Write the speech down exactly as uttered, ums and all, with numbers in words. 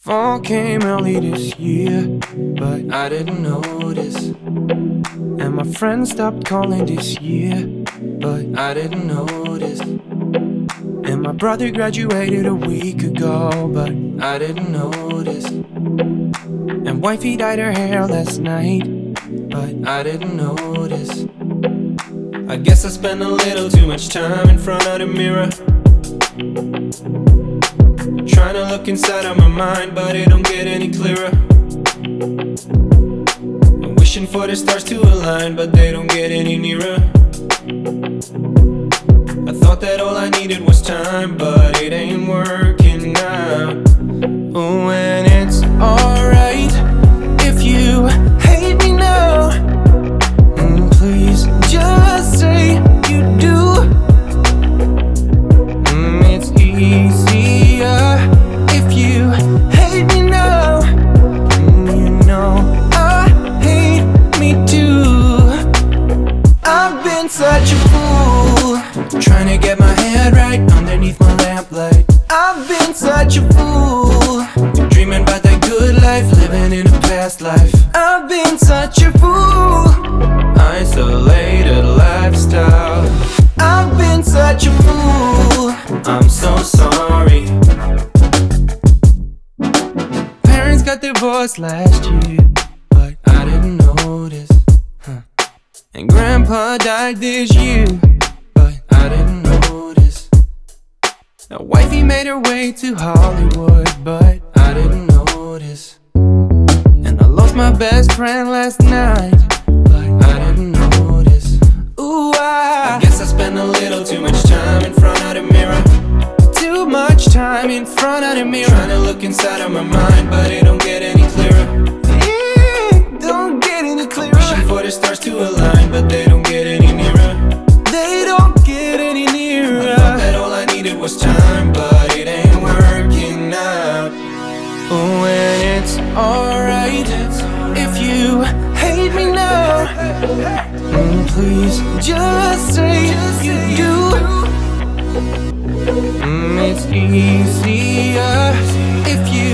Fall came early this year, but I didn't notice. And my friends stopped calling this year, but I didn't notice. And my brother graduated a week ago, but I didn't notice. And wifey dyed her hair last night, but I didn't notice. I guess I spent a little too much time in front of the mirror, trying to look inside of my mind, but it don't get any clearer. I'm wishing for the stars to align, but they don't get any nearer. I thought that all I needed was time, but it ain't working now. Oh, and it's alright if you hate me now. Mm, please just say you do. Mm, it's easier if you hate me now. Mm, you know I hate me too. I've been such a fool, trying to get my head right underneath my lamplight. I've been such a fool, dreaming about that good life, living in a past life. I've been such a fool, isolated lifestyle. I've been such a fool, I'm so sorry. Parents got divorced last year, but I didn't notice. Huh. And grandpa died this year, but I didn't notice. Now wifey made her way to Hollywood, but I didn't notice. And I lost my best friend last night, but I didn't notice. Ooh, I, I guess I spent a little too much time in front of the mirror. Too much time in front of the mirror, trying to look inside of my mind, but it don't get any clearer. It don't get any clearer. Wishing for the stars to align, but they don't get any nearer. They don't get any nearer. I thought that all I needed was time, but it ain't working out. Oh, and it's alright if you hate me now. Mm, please just say you do. Mm, it's easier if you